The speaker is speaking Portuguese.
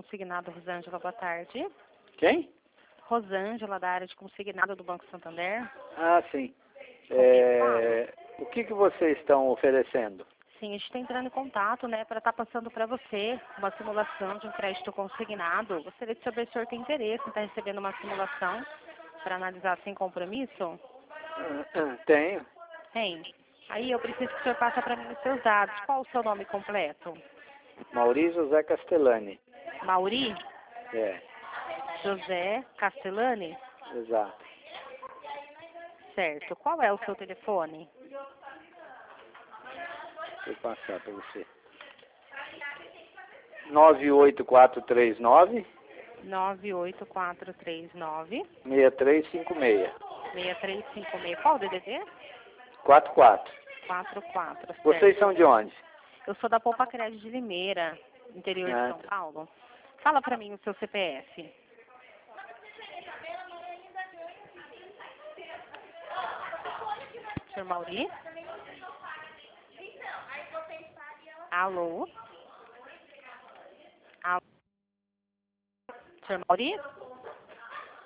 consignado, Rosângela, boa tarde. Quem? Rosângela, da área de consignado do Banco Santander. Ah, sim. O que vocês estão oferecendo? Sim, a gente está entrando em contato, né, para estar passando para você uma simulação de um crédito consignado. Gostaria de saber se o senhor tem interesse em estar recebendo uma simulação para analisar sem compromisso? Tenho. Tem. Aí eu preciso que o senhor passe para mim os seus dados. Qual o seu nome completo? Mauri José Castellani. Mauri É, José Castellani? exato. Certo. Qual é o seu telefone? Vou passar para você. 98439 98439 6356. 6356. Qual o DDD? 44. 44, certo. Vocês são de onde? Eu sou da Poupa Crédito de Limeira, interior de São tá. Paulo. Fala para mim o seu CPF. Senhor Mauri? Alô? Alô? Senhor Mauri?